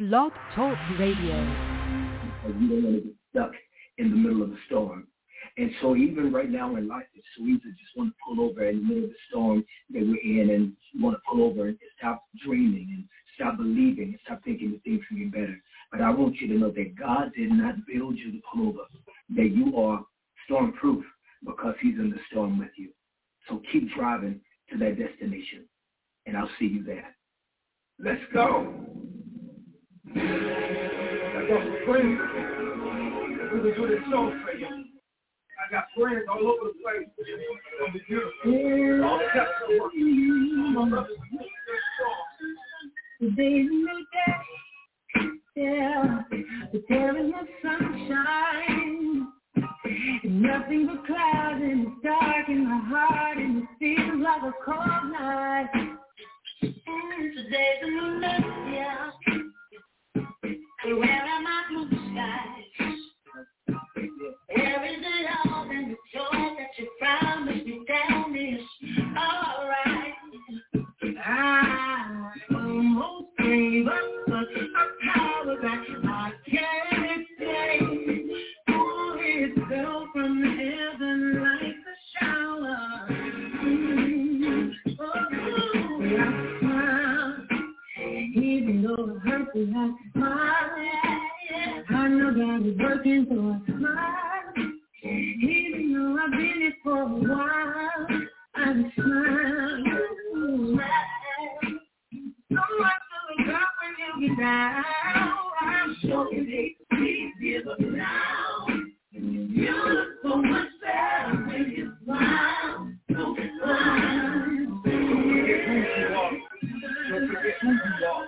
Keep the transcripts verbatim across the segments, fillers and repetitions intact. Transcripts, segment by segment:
Blog Talk Radio. Because you don't want to get stuck in the middle of the storm. And so even right now in life, it's so easy to just want to pull over in the middle of the storm that we're in and want to pull over and stop dreaming and stop believing and stop thinking that things can get better. But I want you to know that God did not build you to pull over, that you are storm-proof because he's in the storm with you. So keep driving to that destination, and I'll see you there. Let's go. I got some friends. We will do this song for you. I got friends all over the place. It's going to be beautiful. All the steps are working. My brothers are doing this song. Today's a new day. Yeah. The there is no sunshine. Nothing but clouds and it's dark in my heart and it feels like a cold night. And today's a new day. Yeah. Where are my blue skies? Where is it all and the joy that you promised me? Tell me it's alright. I almost gave up, but a power that I can't explain. Oh, it fell from heaven like a shower. Mm-hmm. Oh, I smile, even though it hurts me, I smile. I know God is working, so I smile. Even though I've been it for a while, I smile. So much to look up when you get down. I'm sure you hate to see you, but now you look so much better when you smile. Don't smile. Don't forget who you are.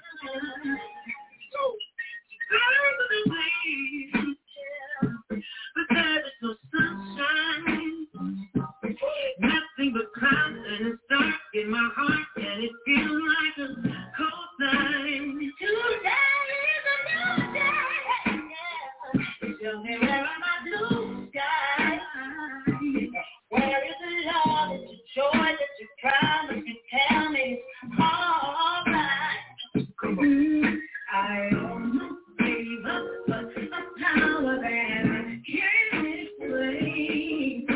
But there is no sunshine, nothing but clouds, and it's dark in my heart, and it feels like a cold night. Today is a new day. Tell me, where are my blue skies? Where is the love and the joy that you promised? You tell me it's all right. Mm, I almost gave up, but a power that I can't explain.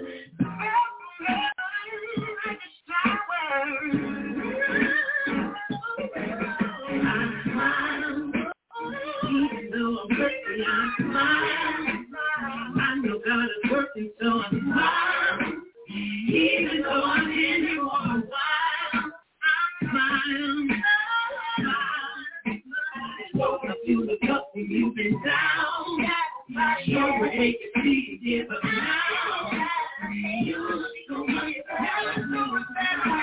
Like a shower. I smile, even though I'm hurting, I smile. I know God is working, so I smile. Even though I'm in here for a while, I smile. I feel the cup when you've been down. I sure would hate to see you give up now. You look so much better, so much better.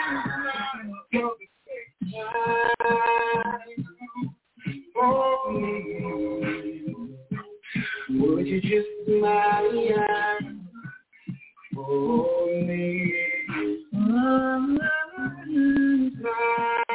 For me, would you just smile for me? Oh, smile.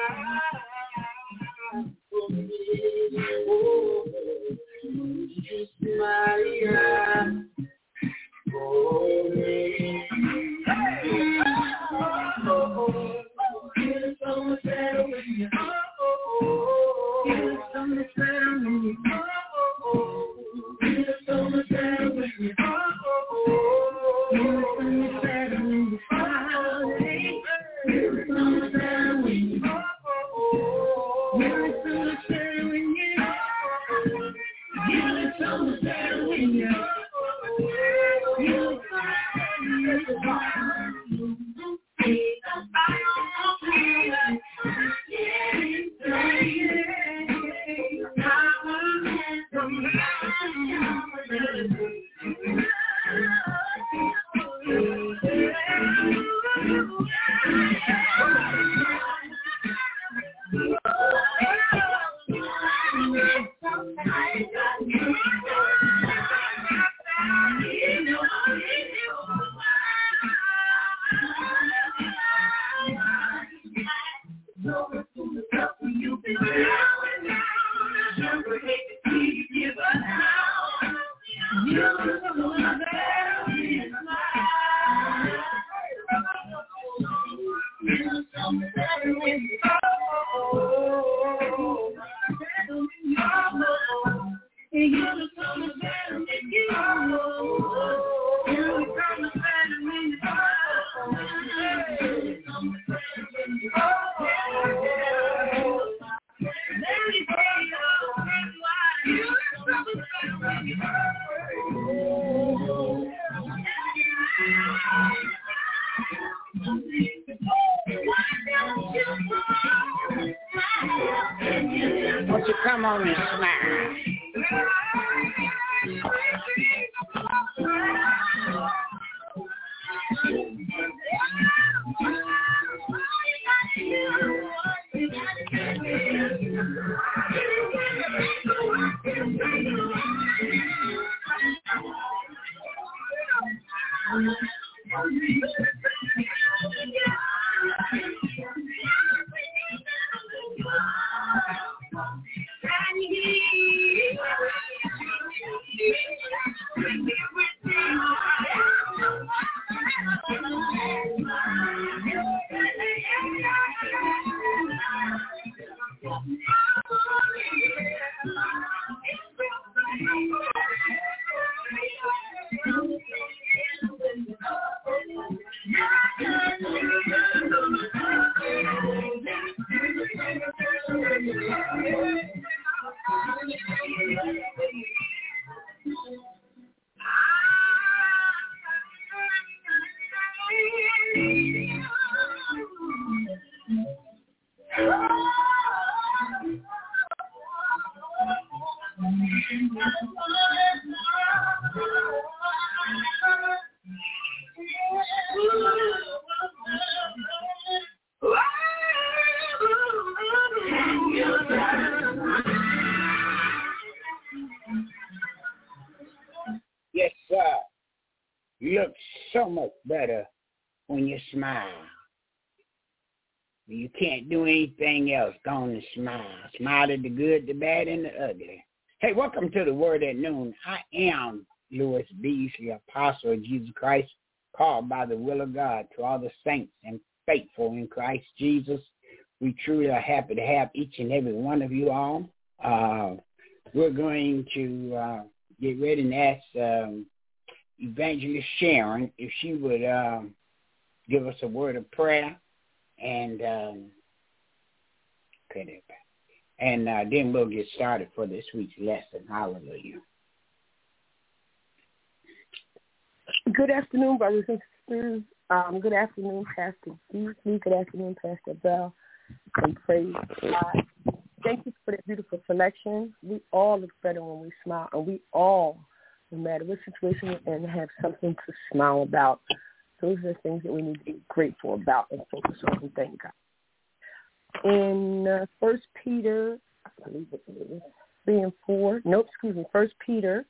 Oh, just Maria for me. Hey! Oh, you're so much better with you. Oh, you're so much better with you. Oh, you're so much better with you. Oh, you're so much better when you smile. You're so much better when you. You're so much better when you. You look so much better when you. You look so much better when you. I don't feel like getting tired. I want some Won't you come on and smile? Yes, sir. You look so much better when you smile. You can't do anything else. Go on and smile. Smile at the good, the bad, and the ugly. Hey, welcome to the Word at Noon. I am Louis Beasley, apostle of Jesus Christ, called by the will of God to all the saints and faithful in Christ Jesus. We truly are happy to have each and every one of you all. Uh, we're going to uh, get ready and ask um, Evangelist Sharon if she would um, give us a word of prayer, and um, okay, and uh, then we'll get started for this week's lesson. Hallelujah. Good afternoon, brothers and sisters. Um, good afternoon, Pastor Beasley. Good afternoon, Pastor Bell. And praise God. Thank you for that beautiful selection. We all look better when we smile, and we all, no matter what situation we're in, have something to smile about. Those are the things that we need to be grateful about and focus on and thank God. In uh, First Peter, I believe it is three and four. Nope, excuse me. First Peter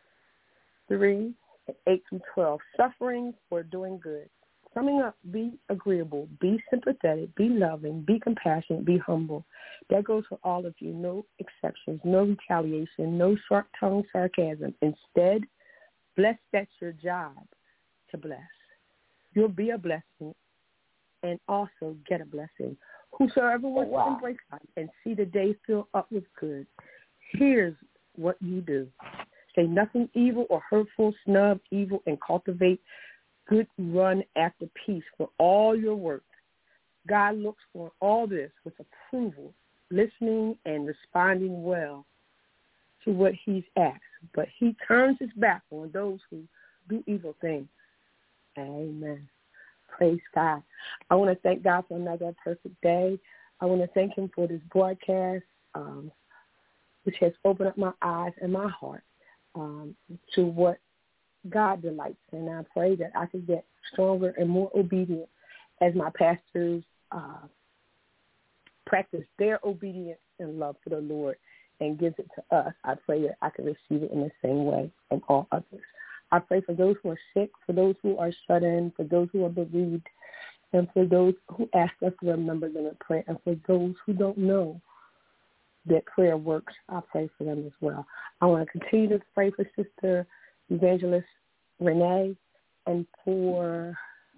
three, eight through twelve. Suffering for doing good. Summing up: be agreeable, be sympathetic, be loving, be compassionate, be humble. That goes for all of you. No exceptions, no retaliation, no short-tongued sarcasm. Instead, bless. That's your job, to bless. You'll be a blessing and also get a blessing. Whosoever wants oh, wow. to embrace God and see the day fill up with good, here's what you do. Say nothing evil or hurtful, snub evil, and cultivate good run after peace for all your work. God looks for all this with approval, listening and responding well to what he's asked. But he turns his back on those who do evil things. Amen. Praise God. I want to thank God for another perfect day. I want to thank him for this broadcast, um, which has opened up my eyes and my heart um, to what God delights. And I pray that I can get stronger and more obedient as my pastors uh, practice their obedience and love for the Lord and gives it to us. I pray that I can receive it in the same way from all others. I pray for those who are sick, for those who are shut in, for those who are bereaved, and for those who ask us to remember them in prayer, and for those who don't know that prayer works. I pray for them as well. I want to continue to pray for Sister Evangelist Renee and for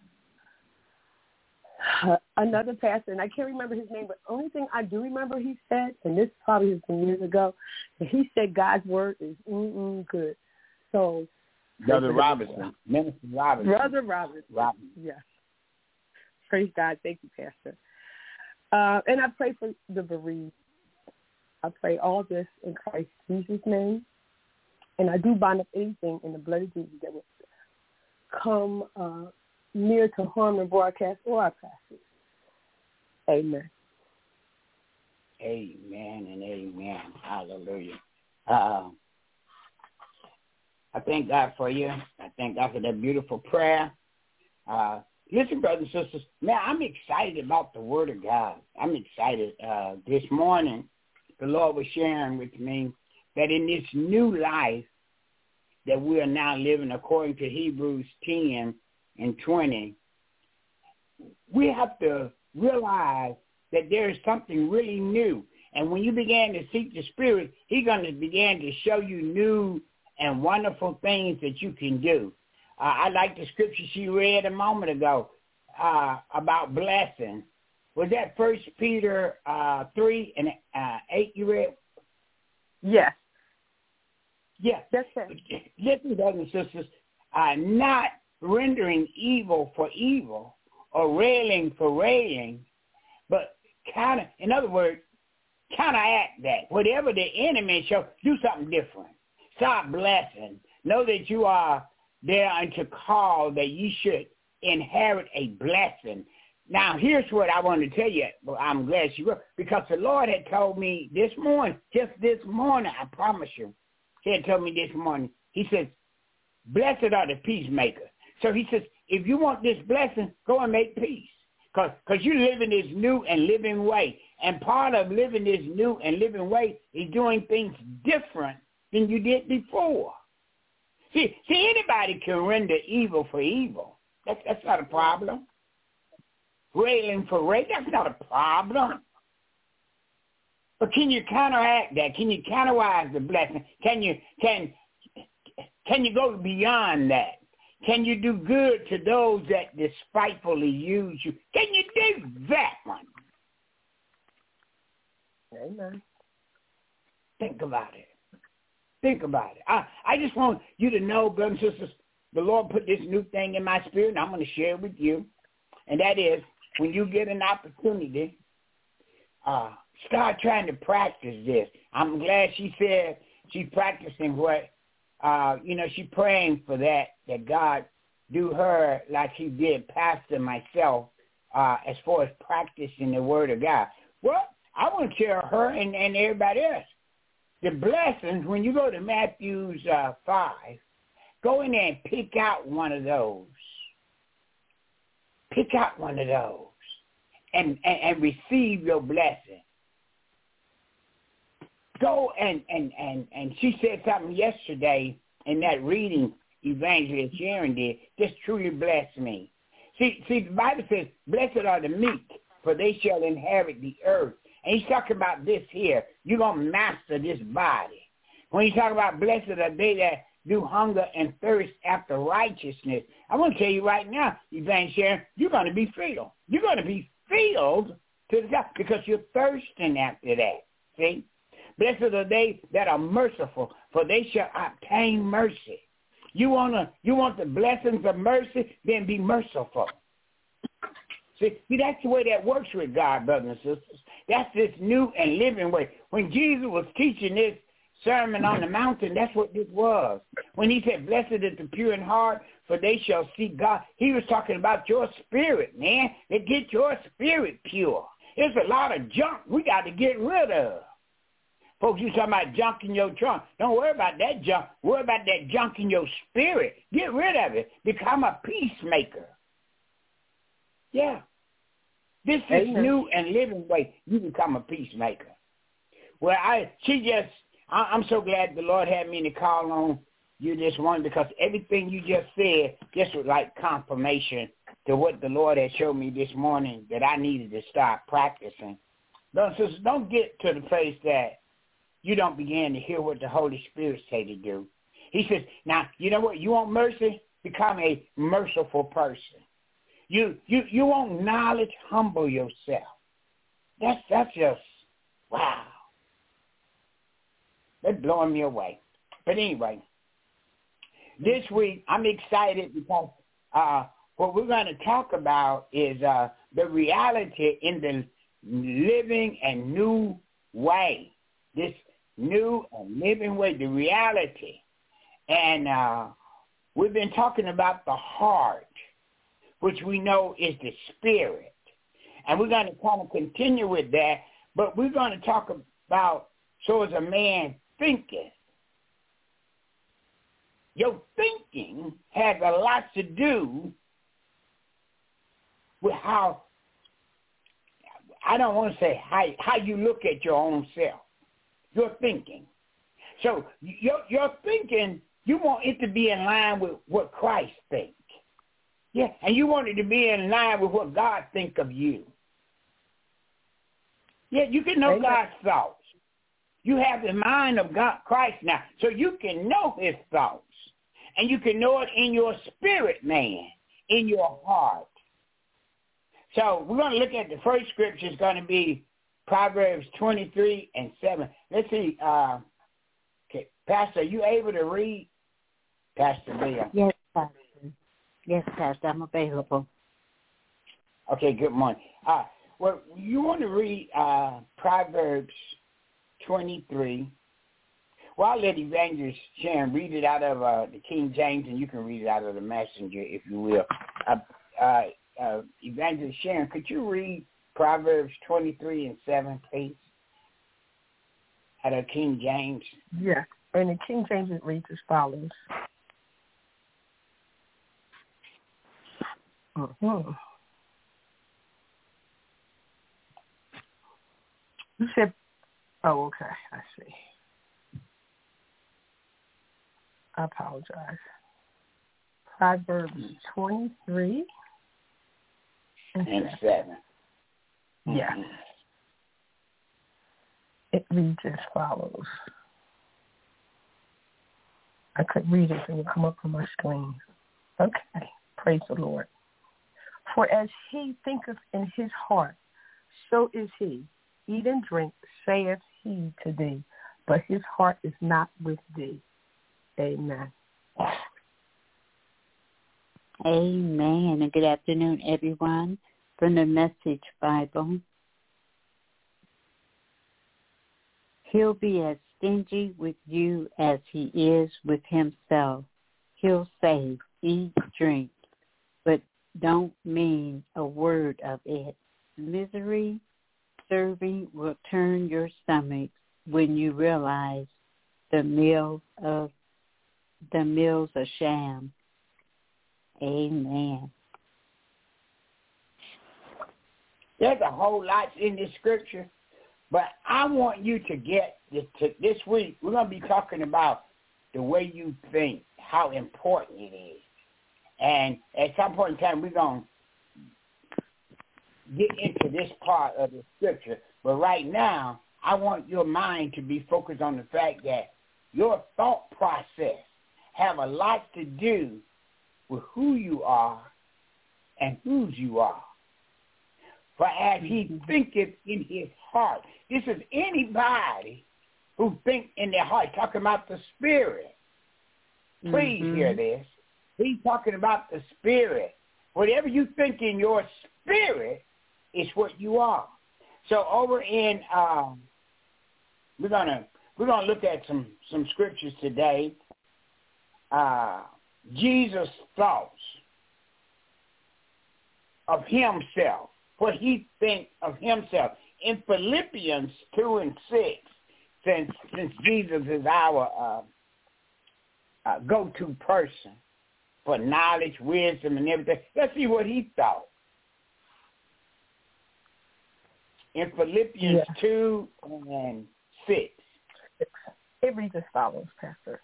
uh, another pastor, and I can't remember his name, but the only thing I do remember he said, and this probably has been years ago, he said God's word is mm-mm good. So, Brother Robinson, Minister Robinson. Brother Robinson. Robinson. Yes. Praise God. Thank you, Pastor. Uh, and I pray for the bereaved. I pray all this in Christ Jesus' name. And I do bind up anything in the blood of Jesus that would come uh, near to harm the broadcast or our pastors. Amen. Amen and amen. Hallelujah. Uh, I thank God for you. I thank God for that beautiful prayer. Uh, listen, brothers and sisters, man, I'm excited about the Word of God. I'm excited. Uh, this morning, the Lord was sharing with me that in this new life that we are now living according to Hebrews ten and twenty, we have to realize that there is something really new. And when you begin to seek the Spirit, He's going to begin to show you new and wonderful things that you can do. Uh, I like the scripture she read a moment ago uh, about blessing. Was that First Peter uh, three and uh, eight you read? Yes. Yeah. That's it. Listen, brothers and sisters, uh, not rendering evil for evil or railing for railing, but kind of, in other words, counteract that. Whatever the enemy show, do something different. Start blessing. Know that you are there unto call that you should inherit a blessing. Now, here's what I want to tell you. Well, I'm glad you were, because the Lord had told me this morning, just this morning, I promise you, He had told me this morning, He says, blessed are the peacemakers. So He says, if you want this blessing, go and make peace. Because you live in this new and living way. And part of living this new and living way is doing things different than you did before. See, see, anybody can render evil for evil. That's, that's not a problem. Railing for rail, that's not a problem. But can you counteract that? Can you counterwise the blessing? Can you can can you go beyond that? Can you do good to those that despitefully use you? Can you do that one? Amen. Think about it. Think about it. I, I just want you to know, brothers and sisters, the Lord put this new thing in my spirit, and I'm going to share it with you. And that is, when you get an opportunity, uh, start trying to practice this. I'm glad she said she's practicing what, uh, you know, she's praying for that, that God do her like He did Pastor myself uh, as far as practicing the Word of God. Well, I want to tell her and, and everybody else, the blessings, when you go to Matthew uh, five, go in there and pick out one of those. Pick out one of those and, and, and receive your blessing. Go and, and, and, and she said something yesterday in that reading Evangelist Sharon did, just truly blessed me. See, see, the Bible says, blessed are the meek, for they shall inherit the earth. And he's talking about this here. You're going to master this body. When you talk about blessed are they that do hunger and thirst after righteousness, I want to tell you right now, Evangelist Sharon, you're going to be filled. You're going to be filled to the top because you're thirsting after that. See? Blessed are they that are merciful, for they shall obtain mercy. You wanna, you want the blessings of mercy, then be merciful. See, see, that's the way that works with God, brothers and sisters. That's this new and living way. When Jesus was teaching this Sermon on the Mountain, that's what this was. When He said, blessed is the pure in heart, for they shall see God. He was talking about your spirit, man. They get your spirit pure. There's a lot of junk we got to get rid of. Folks, you talking about junk in your trunk. Don't worry about that junk. Worry about that junk in your spirit. Get rid of it. Become a peacemaker. Yeah. This is Amen. new and living way. You become a peacemaker. Well, I she just, I, I'm so glad the Lord had me to call on you this morning because everything you just said just was like confirmation to what the Lord had showed me this morning that I needed to start practicing. Brothers and sisters, don't get to the place that you don't begin to hear what the Holy Spirit say to do. He says, now, you know what? You want mercy? Become a merciful person. You you you want knowledge? Humble yourself. That's that's just, wow. That's blowing me away. But anyway, this week I'm excited because uh, what we're going to talk about is uh, the reality in the living and new way. This new and living way, the reality. And uh, we've been talking about the heart, which we know is the spirit. And we're going to kind of continue with that, But we're going to talk about, so as a man thinketh. Your thinking has a lot to do with how, I don't want to say how, how you look at your own self, your thinking. So your, your thinking, you want it to be in line with what Christ thinks. Yeah, and you want it to be in line with what God thinks of you. Yeah, you can know Amen. God's thoughts. You have the mind of God, Christ now, so you can know his thoughts. And you can know it in your spirit, man, in your heart. So we're going to look at the first scripture. It's going to be Proverbs twenty-three and seven. Let's see. Uh, okay, Pastor, are you able to read? Pastor Bill. Yes, Pastor. Yes, Pastor, I'm available. Okay, good morning. Uh, well, you want to read uh, Proverbs twenty-three. Well, I'll let Evangelist Sharon read it out of uh, the King James, and you can read it out of the Messenger, if you will. Uh, uh, uh, Evangelist Sharon, could you read Proverbs twenty-three and seven, please, out of King James? Yeah, and the King James it reads as follows. Mm-hmm. You said, oh, okay, I see. I apologize. Proverbs twenty-three and, and seven. seven. Yeah. Mm-hmm. It reads as follows. I could read it, it would come up on my screen. Okay. Praise the Lord. For as he thinketh in his heart, so is he. Eat and drink, saith he to thee, but his heart is not with thee. Amen. Amen. And good afternoon, everyone, from the Message Bible. He'll be as stingy with you as he is with himself. He'll say, eat, drink, but don't mean a word of it. Misery serving will turn your stomach when you realize the meal of the meal's a sham. Amen. There's a whole lot in this scripture, but I want you to get this, to, this week, we're going to be talking about the way you think, how important it is. And at some point in time, we're going to get into this part of the scripture. But right now, I want your mind to be focused on the fact that your thought process have a lot to do with who you are and whose you are. For as he thinketh in his heart. This is anybody who think in their heart, talking about the spirit. Please mm-hmm. hear this. He's talking about the spirit. Whatever you think in your spirit is what you are. So over in, um, we're gonna we're gonna look at some some scriptures today. Uh, Jesus' thoughts of himself, what he thinks of himself. In Philippians two and six, since since Jesus is our uh, uh, go-to person for knowledge, wisdom, and everything, let's see what he thought. In Philippians yeah. two and six. It reads as follows, Pastor.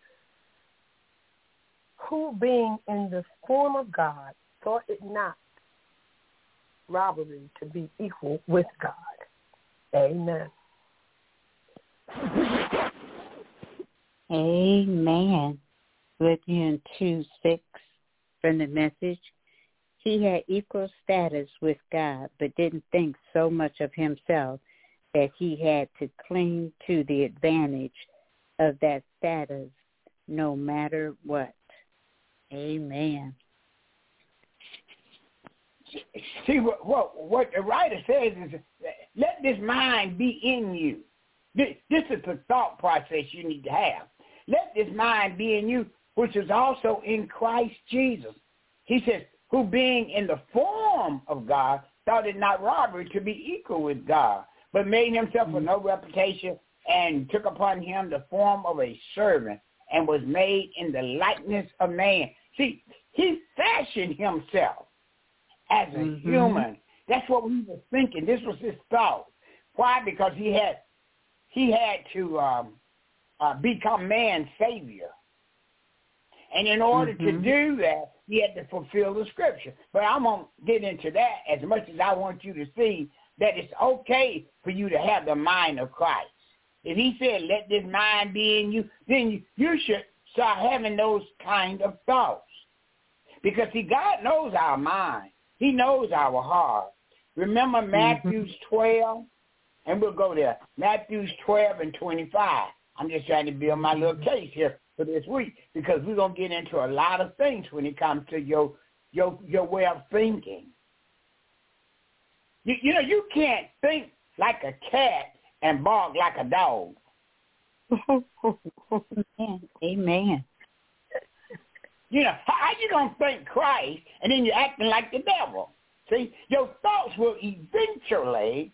Who, being in the form of God, thought it not robbery to be equal with God. Amen. Amen. Philippians two six from the Message. He had equal status with God, but didn't think so much of himself that he had to cling to the advantage of that status no matter what. Amen. See, what, what, what the writer says is, let this mind be in you. This, this is the thought process you need to have. Let this mind be in you, which is also in Christ Jesus. He says, who being in the form of God, thought it not robbery to be equal with God, but but made himself of no reputation, and took upon him the form of a servant, and was made in the likeness of man. See, he fashioned himself as a mm-hmm. human. That's what we were thinking. This was his thought. Why? Because he had he had to um, uh, become man's savior. And in order mm-hmm. to do that, he had to fulfill the scripture. But I won't get into that as much as I want you to see that it's okay for you to have the mind of Christ. If he said, let this mind be in you, then you, you should start having those kind of thoughts. Because, see, God knows our mind. He knows our heart. Remember Matthew mm-hmm. twelve? And we'll go there. Matthew twelve and twenty-five. I'm just trying to build my little case here for this week, because we're going to get into a lot of things when it comes to your your your way of thinking. You, you know, you can't think like a cat and bark like a dog. Amen. You know, how, how you going to think Christ and then you're acting like the devil? See, your thoughts will eventually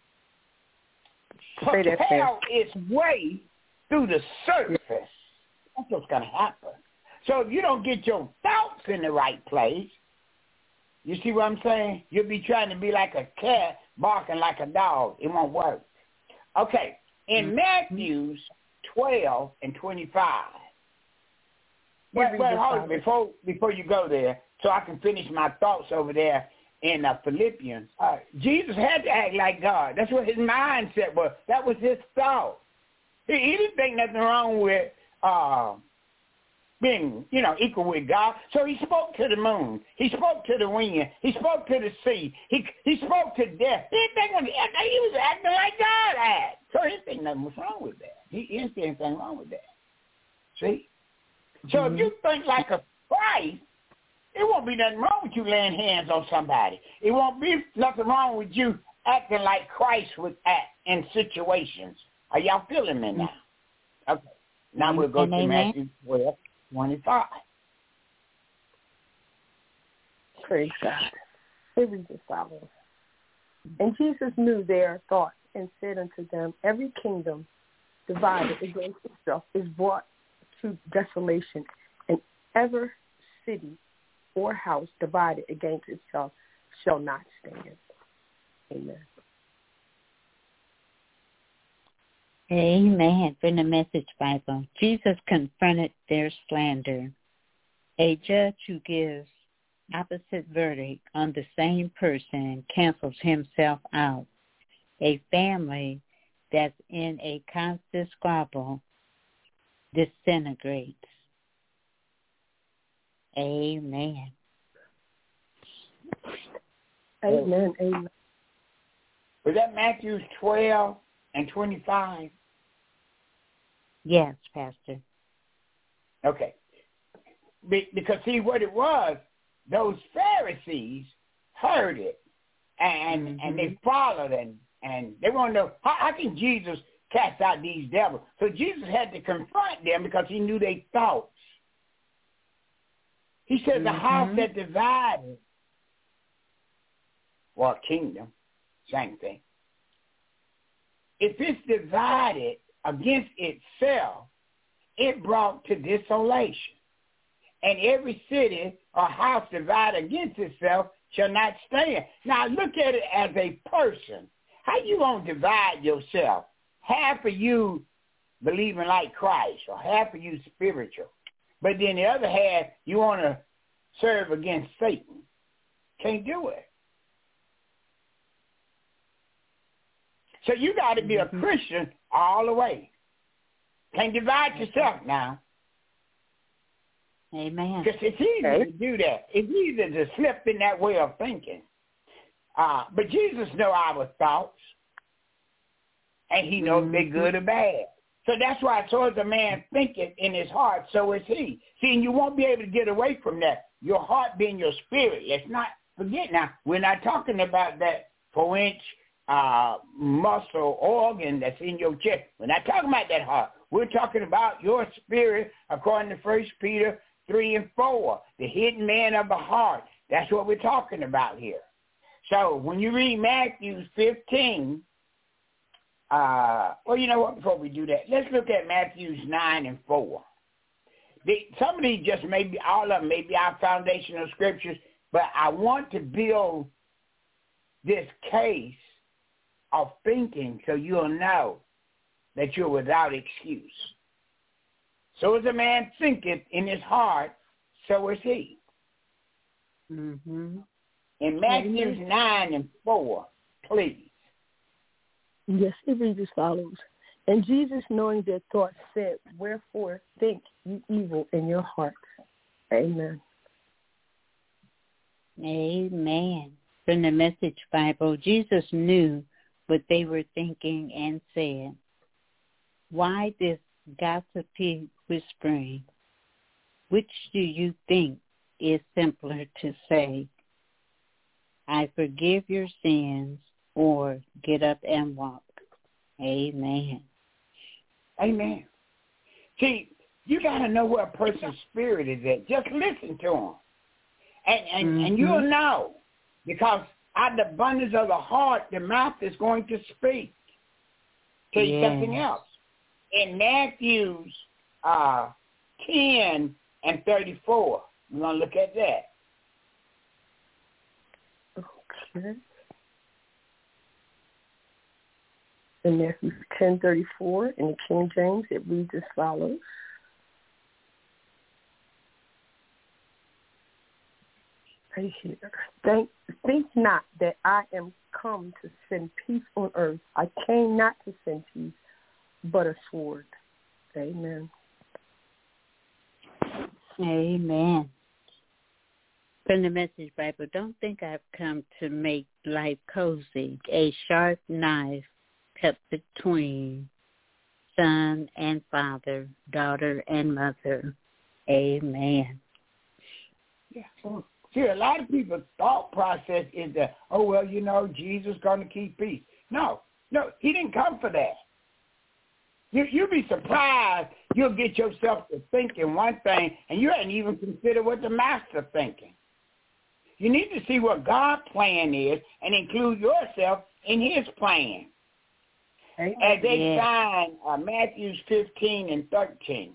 propel its way through the surface. That's what's going to happen. So if you don't get your thoughts in the right place, you see what I'm saying? You'll be trying to be like a cat barking like a dog. It won't work. Okay, in mm-hmm. Matthew twelve and twenty-five. But, but hold on, before, before you go there, so I can finish my thoughts over there in uh, Philippians, uh, Jesus had to act like God. That's what his mindset was. That was his thought. He, he didn't think nothing wrong with uh, being, you know, equal with God. So he spoke to the moon. He spoke to the wind. He spoke to the sea. He he spoke to death. He didn't think he was acting like God had. So he didn't think nothing was wrong with that. He, he didn't see anything wrong with that. See? So mm-hmm. if you think like a Christ, it won't be nothing wrong with you laying hands on somebody. It won't be nothing wrong with you acting like Christ would act in situations. Are y'all feeling me now? Okay. Now we'll go to Matthew twelve twenty-five. Praise God. It reads as follows. And Jesus knew their thoughts and said unto them, every kingdom divided against itself is brought to desolation, and every city or house divided against itself shall not stand. Amen. Amen. From the Message Bible. Jesus confronted their slander. A judge who gives opposite verdict on the same person cancels himself out. A family that's in a constant squabble disintegrates. Amen. Amen. Amen. Was that Matthew twelve and twenty-five? Yes, Pastor. Okay. Be- because, see, what it was, those Pharisees heard it, and mm-hmm. and they followed, and, and they want to know, how, how can Jesus cast out these devils? So Jesus had to confront them because he knew their thoughts. He said mm-hmm. the house that divided, well, kingdom, same thing. If it's divided against itself, it brought to desolation. And every city or house divided against itself shall not stand. Now look at it as a person. How you going to divide yourself? Half of you believing like Christ, or half of you spiritual. But then the other half, you want to serve against Satan. Can't do it. So you got to be a Christian all the way. Can't divide yourself now. Amen. Because it's easy okay. to do that. It's easy to slip in that way of thinking. Uh, but Jesus knows our thoughts, and he knows mm-hmm. they're good or bad. So that's why so as a man thinketh in his heart, so is he. See, and you won't be able to get away from that. Your heart being your spirit. Let's not forget now, we're not talking about that four-inch uh, muscle organ that's in your chest. We're not talking about that heart. We're talking about your spirit, according to First Peter three and four, the hidden man of the heart. That's what we're talking about here. So when you read Matthew fifteen, uh, well, you know what, before we do that, let's look at Matthew nine and four. The, some of these just may be, all of them may be our foundational scriptures, but I want to build this case of thinking so you'll know that you're without excuse. So as a man thinketh in his heart, so is he. Mm-hmm. In Matthew nine and four, please. Yes, it reads as follows. And Jesus, knowing their thoughts, said, wherefore think ye evil in your hearts. Amen. Amen. From the Message Bible, Jesus knew what they were thinking and said, why this gossipy whispering? Which do you think is simpler to say, I forgive your sins, or get up and walk? Amen. Amen. See, you got to know where a person's spirit is at. Just listen to them. And, and, mm-hmm. and you'll know. Because out of the abundance of the heart, the mouth is going to speak. Tell you yes. something else. In Matthew uh, ten and thirty-four, we're going to look at that. Okay. In Matthew ten thirty-four, in the King James, it reads as follows. Right here. Think, think not that I am come to send peace on earth. I came not to send peace, but a sword. Amen. Amen. From the Message Bible, don't think I've come to make life cozy. A sharp knife cut between son and father, daughter and mother. Amen. Yeah. See, a lot of people's thought process is that, oh, well, you know, Jesus is going to keep peace. No, no, he didn't come for that. You, you'll be surprised. You'll get yourself to thinking one thing, and you hadn't even considered what the master thinking. You need to see what God's plan is and include yourself in his plan. Amen. As they yeah. find uh, Matthew fifteen and thirteen.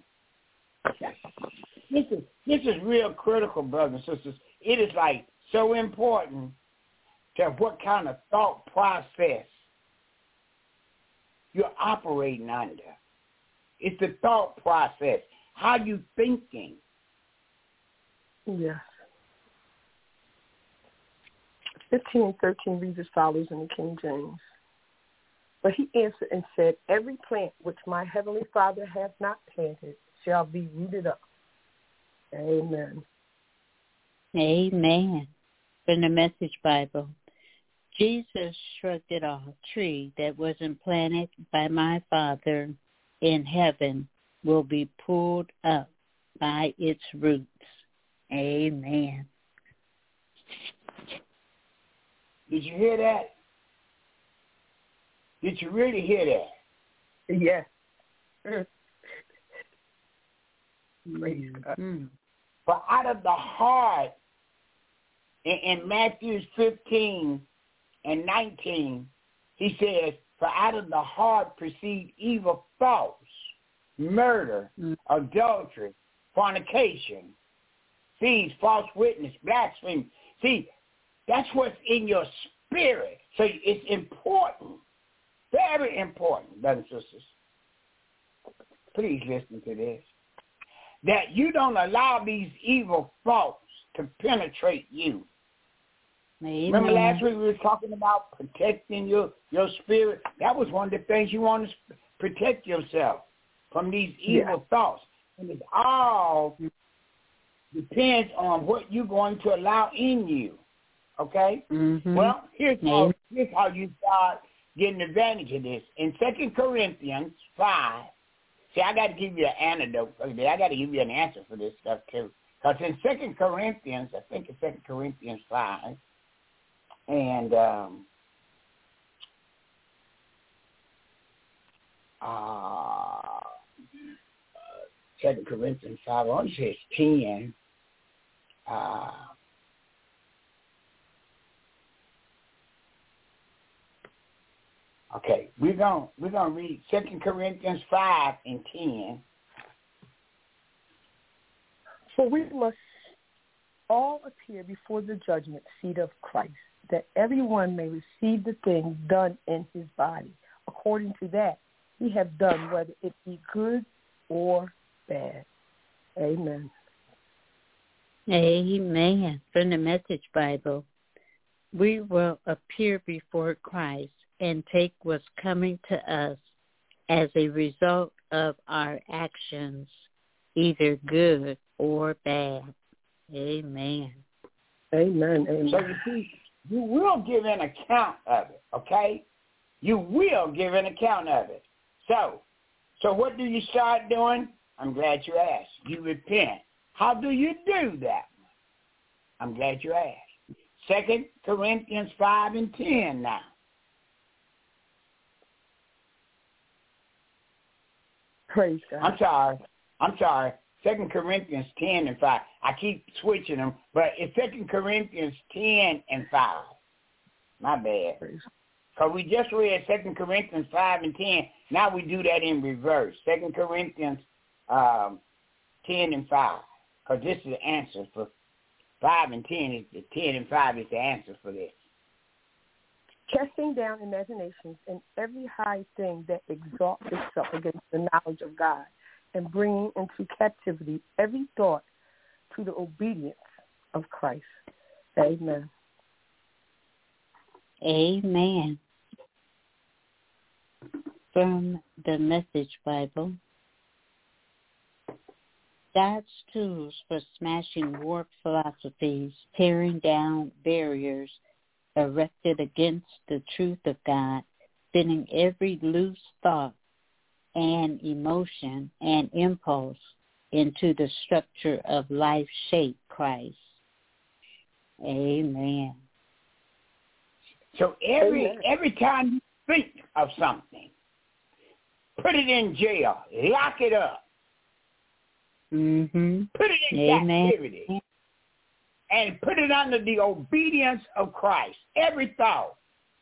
This is, this is real critical, brothers and sisters. It is like so important to what kind of thought process you're operating under. It's the thought process. How you thinking? Yes. fifteen and thirteen reads as follows in the King James. But he answered and said, every plant which my heavenly Father hath not planted shall be rooted up. Amen. Amen. From the Message Bible, Jesus shrugged it off. A tree that wasn't planted by my Father in heaven will be pulled up by its roots. Amen. Did you hear that? Did you really hear that? Yes. Mm-hmm. For out of the heart, in, in Matthew fifteen and nineteen, he says, for out of the heart proceed evil thoughts, murder, mm-hmm. adultery, fornication, thieves, false witness, blasphemy. See, that's what's in your spirit. So it's important, very important, brothers and sisters. Please listen to this. That you don't allow these evil thoughts to penetrate you. Amen. Remember last week we were talking about protecting your, your spirit? That was one of the things you want to protect yourself from these evil yeah. thoughts. And it all depends on what you're going to allow in you. Okay? Mm-hmm. Well, here's how, here's how you start getting advantage of this. In Second Corinthians five, see, I got to give you an antidote for this. I got to give you an answer for this stuff, too. Because in Second Corinthians, I think it's Second Corinthians five, and um, uh, Second Corinthians five, I want to say it's ten. Uh, Okay, we're going we're gonna read Second Corinthians five and ten. For we must all appear before the judgment seat of Christ, that everyone may receive the things done in his body, according to that he have done, whether it be good or bad. Amen. Amen. From the Message Bible, we will appear before Christ and take what's coming to us as a result of our actions, either good or bad. Amen. Amen. Amen. So you see, you will give an account of it, okay? You will give an account of it. So, so what do you start doing? I'm glad you asked. You repent. How do you do that? I'm glad you asked. Second Corinthians five and ten now. Praise God. I'm sorry. I'm sorry. Second Corinthians ten and five. I keep switching them, but it's Second Corinthians ten and five. My bad. Because we just read Second Corinthians five and ten. Now we do that in reverse. Second Corinthians um, ten and five. Because this is the answer for five and ten. Is the ten and five is the answer for this. Casting down imaginations and every high thing that exalts itself against the knowledge of God, and bringing into captivity every thought to the obedience of Christ. Amen. Amen. From the Message Bible, God's tools for smashing warped philosophies, tearing down barriers erected against the truth of God, sending every loose thought and emotion and impulse into the structure of life-shaped Christ. Amen. So every Amen. every time you think of something, put it in jail, lock it up, mm-hmm. put it in Amen. captivity, and put it under the obedience of Christ. Every thought.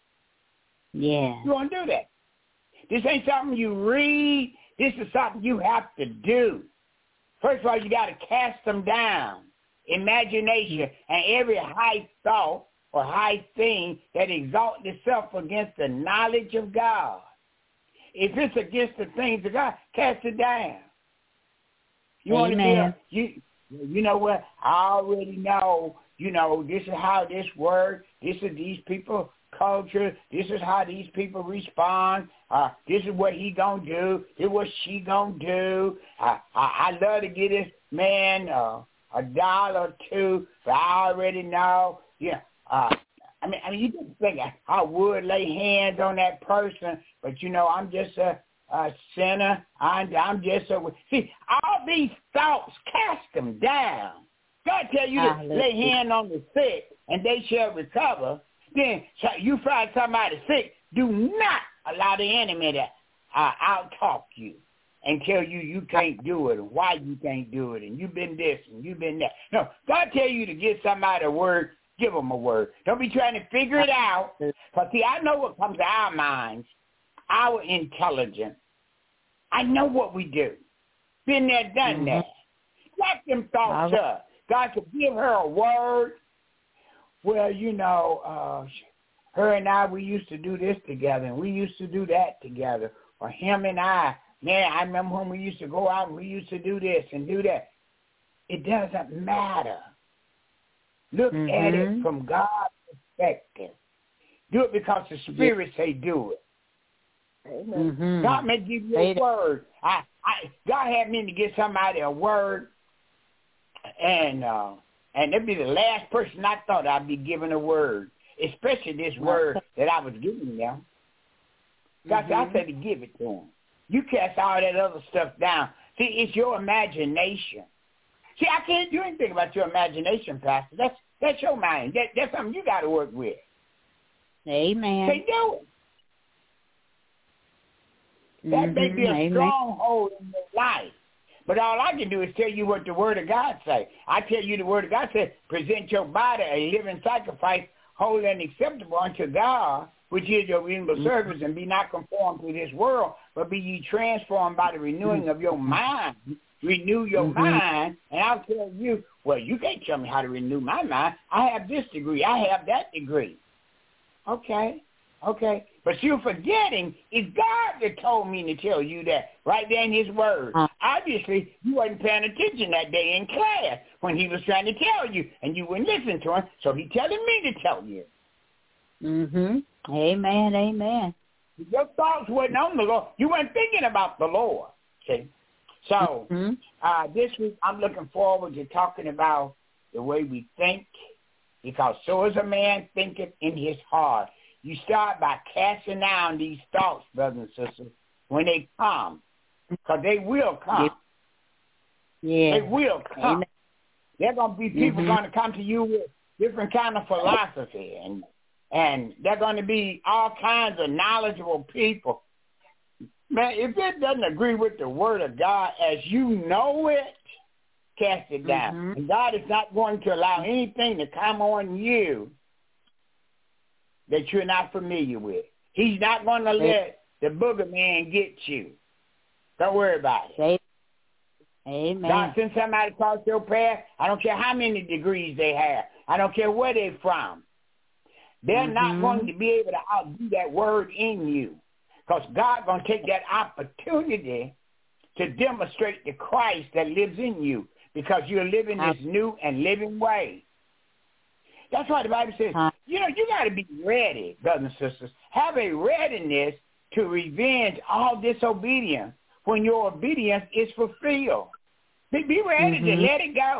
Yeah. You want to do that. This ain't something you read. This is something you have to do. First of all, you got to cast them down. Imagination and every high thought or high thing that exalts itself against the knowledge of God. If it's against the things of God, cast it down. You want to be a, you, you know what? I already know, you know, this is how this works. This is these people culture. This is how these people respond. Uh, this is what he gonna do. This is what she gonna do. Uh, I, I love to get this man uh, a dollar or two, but I already know. Yeah. Uh, I mean, I mean, you just think I would lay hands on that person, but you know, I'm just a, a sinner. I'm, I'm just a. See, all these thoughts, cast them down. God tell you to lay hand on the sick, and they shall recover. Then so you find somebody sick, do not allow the enemy to uh, out-talk you and tell you you can't do it and why you can't do it and you've been this and you've been that. No, God tell you to give somebody a word, give them a word. Don't be trying to figure it out. Because, see, I know what comes to our minds, our intelligence. I know what we do. Been there, done mm-hmm. that. Let them thoughts up. God could give her a word. Well, you know, uh, her and I, we used to do this together, and we used to do that together. Or him and I, man, I remember when we used to go out and we used to do this and do that. It doesn't matter. Look mm-hmm. at it from God's perspective. Do it because the Spirit say do it. Amen. Mm-hmm. God may give you a word. I, I, God had me to give somebody a word, and uh, and it'd be the last person I thought I'd be giving a word, especially this word that I was giving them. God mm-hmm. said, I said to give it to them. You cast all that other stuff down. See, it's your imagination. See, I can't do anything about your imagination, Pastor. That's that's your mind. That, that's something you got to work with. Amen. Say do it. That mm-hmm. may be a Amen. stronghold in your life. But all I can do is tell you what the Word of God say. I tell you the Word of God says, present your body a living sacrifice, holy and acceptable unto God, which is your reasonable service, and be not conformed to this world, but be ye transformed by the renewing of your mind. Renew your mm-hmm. mind, and I'll tell you, well, you can't tell me how to renew my mind. I have this degree. I have that degree. Okay, okay. But you're forgetting it's God that told me to tell you that right there in his word. Uh, Obviously, you wasn't paying attention that day in class when he was trying to tell you, and you wouldn't listen to him, so he's telling me to tell you. Mm-hmm. Amen, amen. Your thoughts wasn't on the Lord. You weren't thinking about the Lord, see? So mm-hmm. uh, this week I'm looking forward to talking about the way we think, because so is a man thinketh in his heart. You start by casting down these thoughts, brothers and sisters, when they come, because they will come. Yeah. They will come. There are going to be people mm-hmm. going to come to you with different kind of philosophy, and and they're going to be all kinds of knowledgeable people. Man, if it doesn't agree with the word of God as you know it, cast it down. Mm-hmm. And God is not going to allow anything to come on you that you're not familiar with. He's not going to let the booger man get you. Don't worry about it. Amen. God send somebody across your path. I don't care how many degrees they have. I don't care where they're from. They're mm-hmm. not going to be able to outdo that word in you, because God's going to take that opportunity to demonstrate the Christ that lives in you, because you're living this new and living way. That's why the Bible says, huh? you know, you got to be ready, brothers and sisters. Have a readiness to revenge all disobedience when your obedience is fulfilled. Be, be ready mm-hmm. to let it go.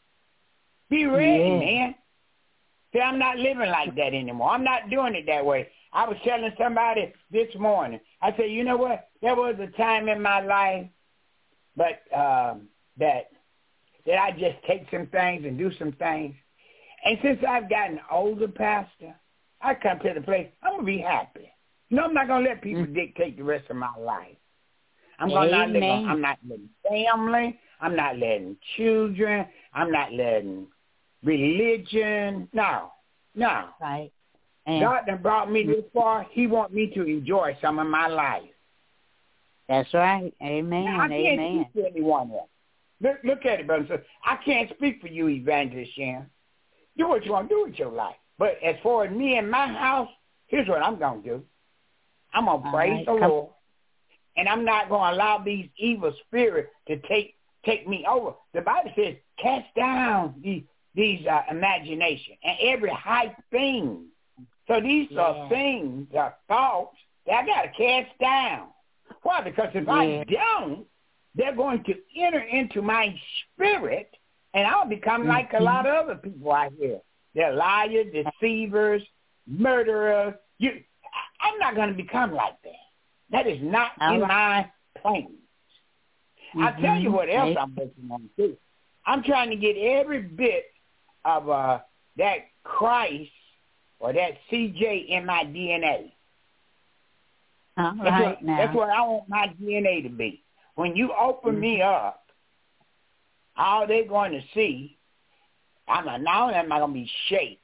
Be ready, yeah. man. See, I'm not living like that anymore. I'm not doing it that way. I was telling somebody this morning, I said, you know what? There was a time in my life but um, that that I just take some things and do some things. And since I've gotten older, Pastor, I come to the place, I'm going to be happy. You know, I'm not going to let people mm-hmm. dictate the rest of my life. I'm going not let, I'm not letting family. I'm not letting children. I'm not letting religion. No, no. Right. And God done brought me this far. He wants me to enjoy some of my life. That's right. Amen. Now, I can't Amen. speak for anyone else. Look, look at it, brother. So I can't speak for you, Evangelist Sharon. Do what you want to do with your life. But as far as me and my house, here's what I'm going to do. I'm going to praise right. the Come. Lord. And I'm not going to allow these evil spirits to take take me over. The Bible says, cast down these, these uh, imagination and every high thing. So these yeah. are things, are thoughts that I got to cast down. Why? Because if yeah. I don't, they're going to enter into my spirit, and I'll become mm-hmm. like a lot of other people out here. They're liars, deceivers, murderers. You, I'm not going to become like that. That is not All in right. my plans. Mm-hmm. I'll tell you what else I'm working on, too. I'm trying to get every bit of uh, that Christ or that C J in my D N A. All that's, right what, now. that's what I want my D N A to be. When you open mm-hmm. me up, all they're going to see, I'm a, not only am I going to be shaped,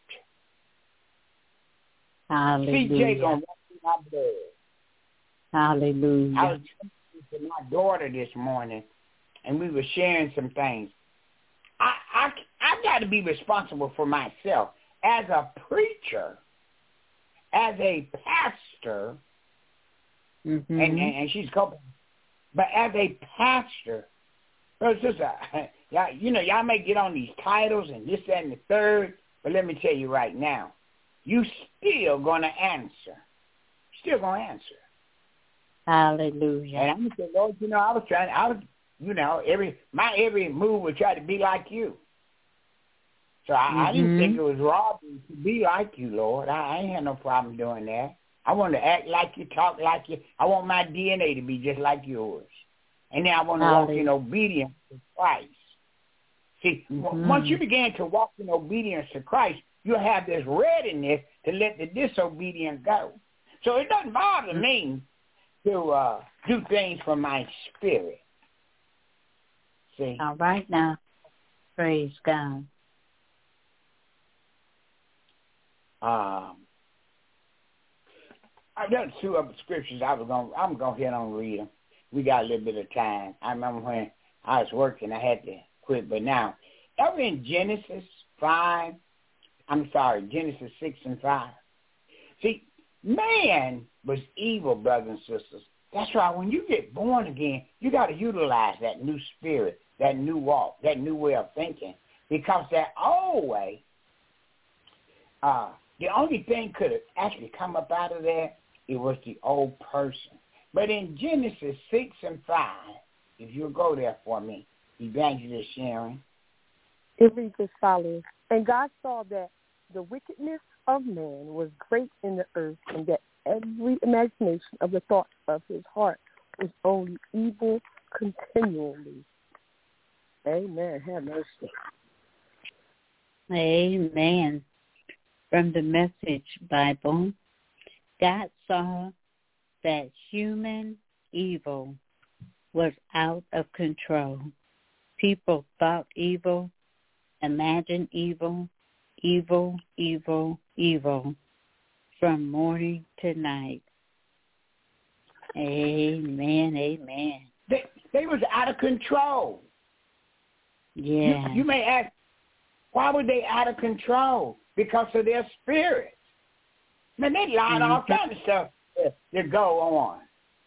Hallelujah. C J going to run through my blood. Hallelujah. I was talking to my daughter this morning, and we were sharing some things. I I I got to be responsible for myself as a preacher, as a pastor, mm-hmm. and, and and she's coping. But as a pastor, it's just a, y'all, you know, y'all may get on these titles and this, that, and the third, but let me tell you right now, you still going to answer. Still going to answer. Hallelujah. And I'm going to say, Lord, you know, I was trying, I was, you know, every my every move would try to be like you. So I, mm-hmm. I didn't think it was wrong to be like you, Lord. I, I ain't had no problem doing that. I want to act like you, talk like you. I want my D N A to be just like yours. And then I want to walk in obedience to Christ. See, mm-hmm. once you begin to walk in obedience to Christ, you'll have this readiness to let the disobedient go. So it doesn't bother mm-hmm. me to uh, do things from my spirit. See? All right now. Praise God. Um, I got two other scriptures I was going I'm going to hit on read them. We got a little bit of time. I remember when I was working, I had to quit. But now, over in Genesis five, I'm sorry, Genesis six and five. See, man was evil, brothers and sisters. That's why when you get born again, you got to utilize that new spirit, that new walk, that new way of thinking. Because that old way, uh, the only thing could have actually come up out of there, it was the old person. But in Genesis six and five, if you'll go there for me, Evangelist Sharon. It reads as follows. And God saw that the wickedness of man was great in the earth, and that every imagination of the thoughts of his heart was only evil continually. Amen. Have mercy. Amen. From the Message Bible, God saw that human evil was out of control. People thought evil, imagined evil, evil, evil, evil, from morning to night. Amen, amen. They, they was out of control. Yeah. You, you may ask, why were they out of control? Because of their spirits. Man, they allowed mm-hmm. all kinds of stuff to, to go on.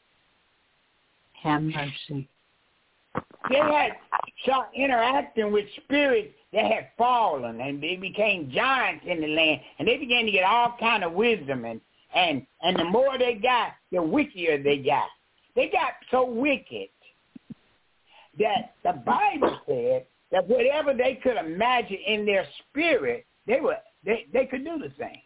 Have mercy. They had some interacting with spirits that had fallen, and they became giants in the land, and they began to get all kind of wisdom, and, and, and the more they got, the wickier they got. They got so wicked that the Bible said that whatever they could imagine in their spirit, they were they, they could do the same.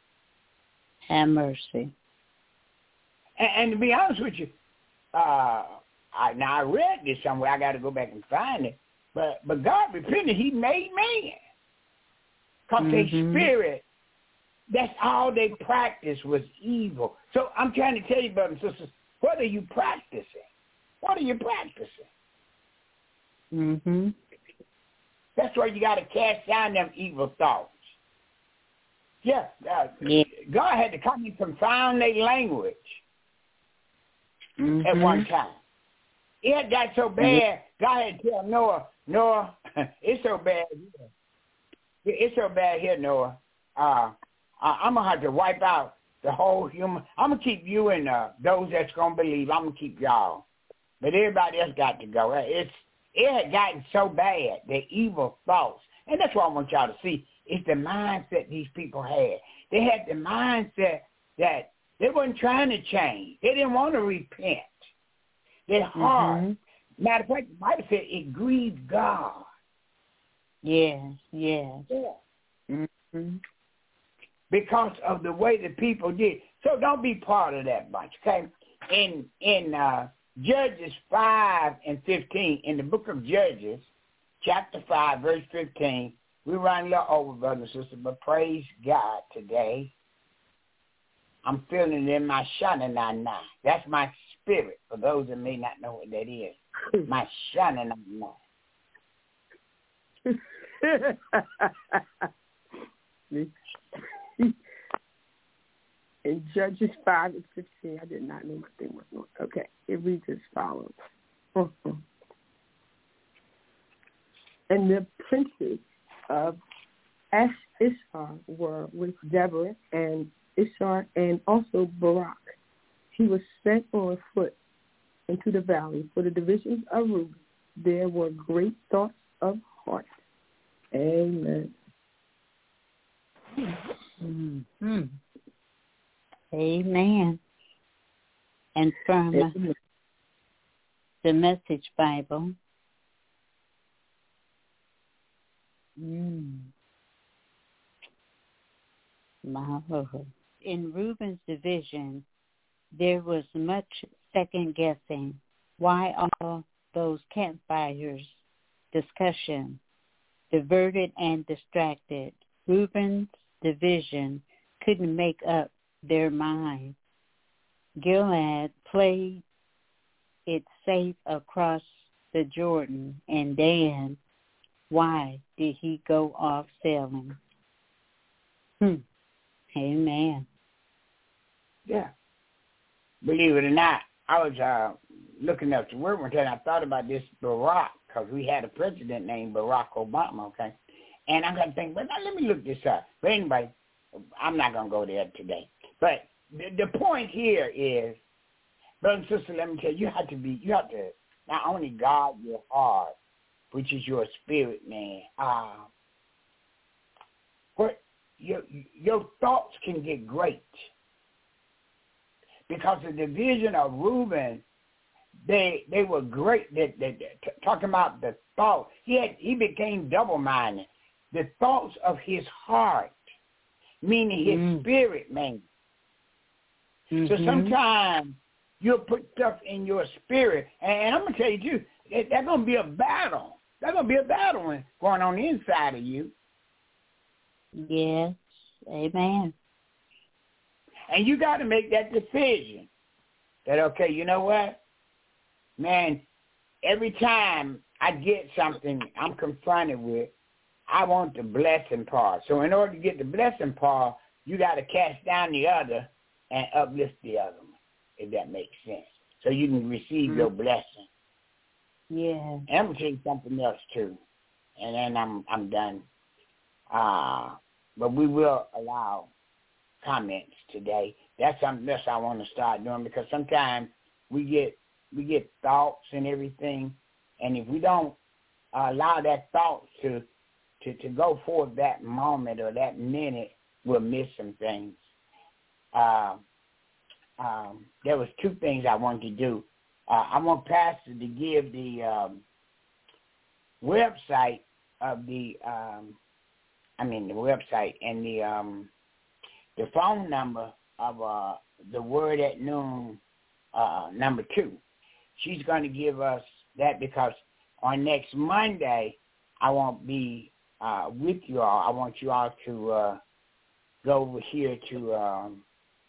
Have mercy. And, and to be honest with you, uh, I, now I read this somewhere. I got to go back and find it. But but God repented. He made man. Because mm-hmm. their spirit, that's all they practiced was evil. So I'm trying to tell you, brothers and sisters, what are you practicing? What are you practicing? Mm-hmm. That's where you got to cast down them evil thoughts. Yeah, uh, yeah. God had to come and confound their language mm-hmm. at one time. It had got so bad, God had to tell Noah, Noah, it's so bad here. It's so bad here, Noah. Uh, I'm going to have to wipe out the whole human. I'm going to keep you and uh, those that's going to believe. I'm going to keep y'all. But everybody else got to go. It's It had gotten so bad, the evil thoughts. And that's what I want y'all to see. It's the mindset these people had. They had the mindset that they weren't trying to change. They didn't want to repent. Their heart. Mm-hmm. Matter of fact, the Bible said it grieved God. Yes, yes. Yeah. Mm-hmm. Because of the way the people did. So don't be part of that bunch, okay? In in uh, Judges five and fifteen, in the book of Judges, chapter five, verse fifteen, we run a little over, brother and sister, but praise God today. I'm feeling it in my shananana. That's my spirit, for those that may not know what that is. My shananana. In Judges five and fifteen, I did not know what they were doing. Okay, it reads as follows. Uh-huh. And the princes of Issachar were with Deborah and Ishar and also Barak. He was sent on foot into the valley for the divisions of Reuben. There were great thoughts of heart. Amen. Mm-hmm. Amen. And from Amen. the Message Bible, mm. my Lord. In Reuben's division, there was much second guessing. Why all those campfires, discussion, diverted and distracted? Reuben's division couldn't make up their mind. Gilead played it safe across the Jordan, and Dan, why did he go off sailing? Hmm. Amen. Yeah. believe it or not, I was uh, looking up the word one time. I thought about this Barack, because we had a president named Barack Obama, okay? And I'm going to think, but now let me look this up. But anyway, I'm not going to go there today. But the, the point here is, brother and sister, let me tell you, you have to be, you have to not only guard your heart, which is your spirit, man. Uh, what your your thoughts can get great. Because the division of Reuben, they they were great. They, they, they, talking about the thought, he had he became double-minded. The thoughts of his heart, meaning his mm. spirit, man. Mm-hmm. So sometimes you'll put stuff in your spirit, and, and I'm gonna tell you too, that, that's gonna be a battle. That's gonna be a battle going on inside of you. Yes, amen. And you got to make that decision that, okay, you know what? Man, every time I get something I'm confronted with, I want the blessing part. So in order to get the blessing part, you got to cast down the other and uplift the other one, if that makes sense. So you can receive mm-hmm. your blessing. Yeah. And I'm going to tell you something else, too. And then I'm I'm done. Uh, but we will allow comments today. That's something else I want to start doing, because sometimes we get we get thoughts and everything, and if we don't uh, allow that thought to, to to go forth that moment or that minute, we'll miss some things. Uh, um, there was two things I wanted to do. Uh, I want Pastor to give the um, website of the, um, I mean the website and the um, the phone number of uh, the Word at Noon uh, number two. She's going to give us that, because on next Monday I won't be uh, with you all. I want you all to uh, go over here to um,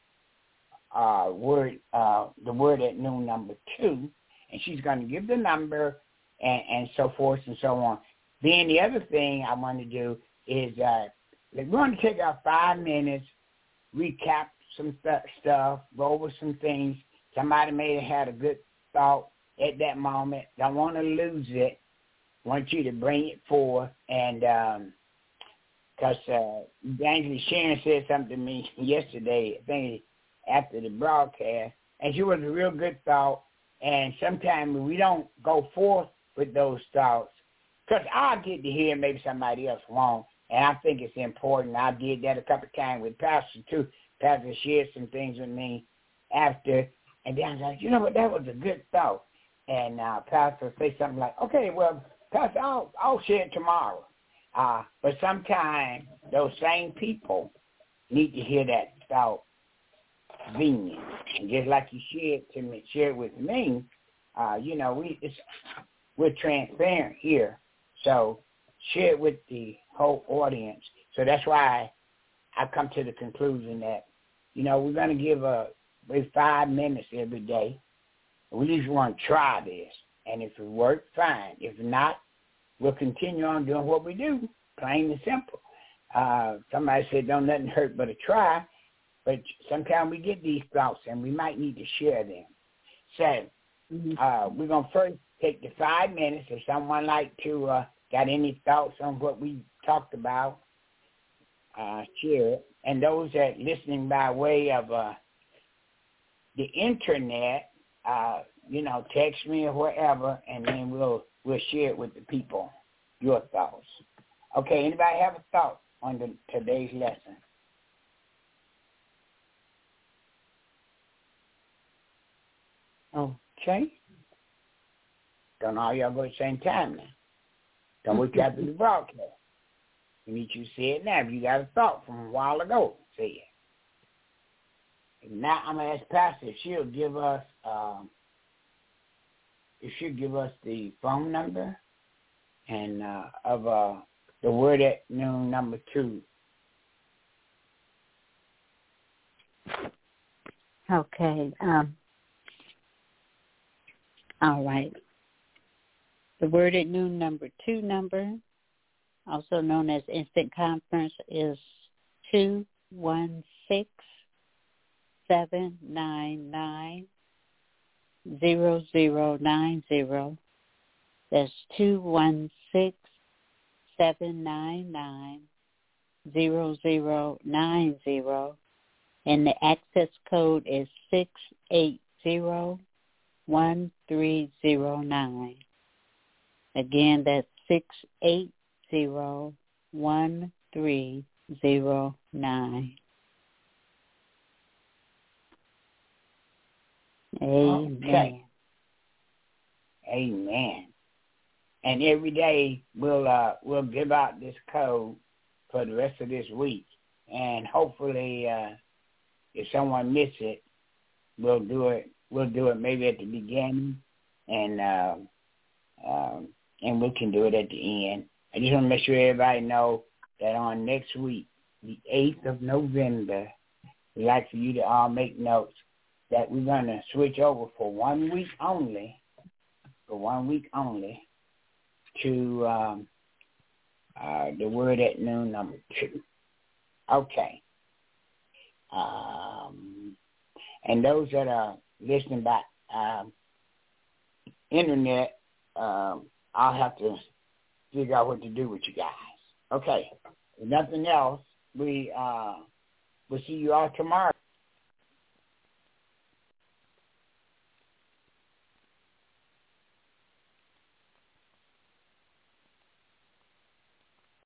uh, Word, uh, the Word at Noon number two, and she's going to give the number and, and so forth and so on. Then the other thing I want to do is uh, we're going to take our five minutes, recap some th- stuff, go over some things. Somebody may have had a good thought at that moment. Don't want to lose it. Want you to bring it forth. And because um, uh, Evangelist Sharon said something to me yesterday, I think after the broadcast, and she was a real good thought. And sometimes we don't go forth with those thoughts, because I'll get to hear, maybe somebody else won't. And I think it's important. I did that a couple of times with Pastor, too. Pastor shared some things with me after, and then I was like, you know what, that was a good thought. And uh, Pastor say something like, okay, well, Pastor, I'll, I'll share it tomorrow. Uh, but sometimes those same people need to hear that thought convenient. And just like you shared to me, shared with me, uh, you know, we it's, we're transparent here. So share it with the whole audience. So that's why I come to the conclusion that, you know, we're going to give a maybe five minutes every day. We just want to try this. And if it works, fine. If not, we'll continue on doing what we do, plain and simple. Uh, somebody said don't nothing hurt but a try. But sometimes we get these thoughts, and we might need to share them. So uh, we're going to first take the five minutes. If someone like to uh, got any thoughts on what we talked about, uh, share it. And those that listening by way of uh, the internet, uh, you know, text me or whatever, and then we'll we'll share it with the people, your thoughts. Okay, anybody have a thought on the, today's lesson? Okay. Don't all y'all go at the same time now. Don't wait till after the broadcast. We need you to say it now. If you got a thought from a while ago, say it. And now I'm going to ask Pastor if she'll give us, um, if she'll give us the phone number and uh, of uh, the Word at Noon number two. Okay. Um, all right. The Word at Noon number two number, also known as Instant Conference, is two one six, seven nine nine, zero zero nine zero. That's two one six, seven nine nine, zero zero nine zero. And the access code is six eight zero, one three zero nine. Again, that's six eight zero, one three zero nine. Amen. Okay. Amen. And every day we'll uh, we'll give out this code for the rest of this week, and hopefully, uh, if someone misses it, we'll do it. We'll do it maybe at the beginning, and uh, um, and we can do it at the end. I just want to make sure everybody know that on next week, the eighth of November, we'd like for you to all make notes that we're going to switch over for one week only, for one week only, to um, uh, the Word at Noon number two. Okay. Um, and those that are listening by um, internet, um, I'll have to figure out what to do with you guys. Okay. If nothing else, we uh, we'll see you all tomorrow.